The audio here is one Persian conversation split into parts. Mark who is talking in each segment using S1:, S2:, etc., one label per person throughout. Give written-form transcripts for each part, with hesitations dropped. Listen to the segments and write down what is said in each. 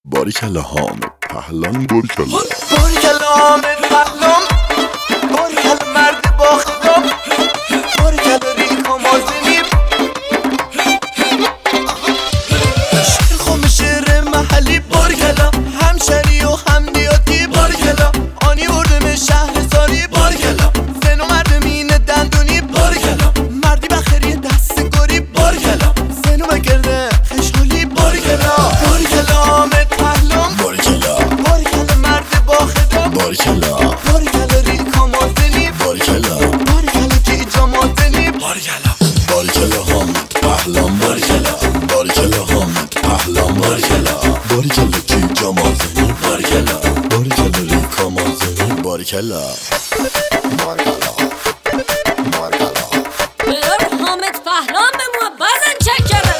S1: باریکلا حامد پهلوان، باریکلا
S2: باریکلا حامد پهلوان، باریکلا مرد با خدام، باریکلا ریکا مازنی، شیر خم شیر محلی، باریکلا همشری و همدیاتی، باریکلا آنی بردم شهر ساری، باریکلا زن و مرد مینه دندونی، باریکلا مردی بخری دست گاری، باریکلا زن و بگرده خشحالی، باریکلا باریکلا حامد پهلوان،
S1: باریکلا
S2: باریکلا مرد با خدام،
S1: باریکلا
S2: باریکلا ریکا مازنی،
S1: باریکلا
S2: باریکلا جیجا مازنی،
S1: باریکلا باریکلا حامد پهلوان، باریکلا باریکلا حامد پهلوان، باریکلا باریکلا جیجا مازنی، باریکلا باریکلا ریکا مازنی، باریکلا باریکلا باریکلا
S3: بر حامد پهلوان به ما بزن چکره.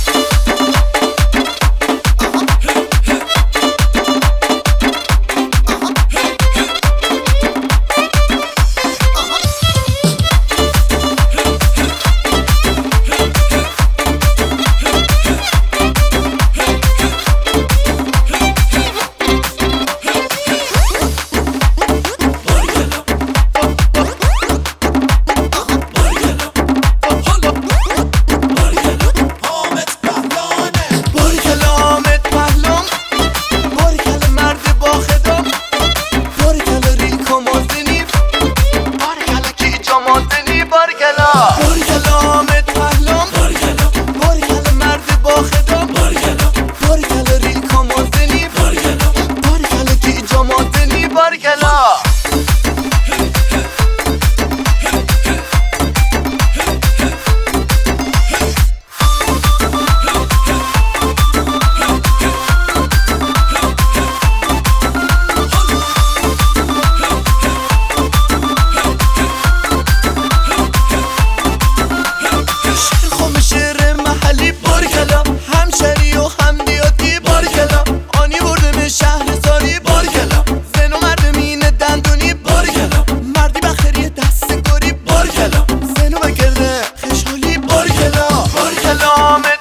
S2: باریکلا حامد پهلوان، باریکلا مرد با خدام، باریکلا ریکا مازنی، باریکلا جیجا مازنی، باریکلا شهر ساری، باریکلا زن و مرد مینه دندونی، باریکلا مردی بخری دست گاری، باریکلا زن و بگرده خشحالی، باریکلا باریکلا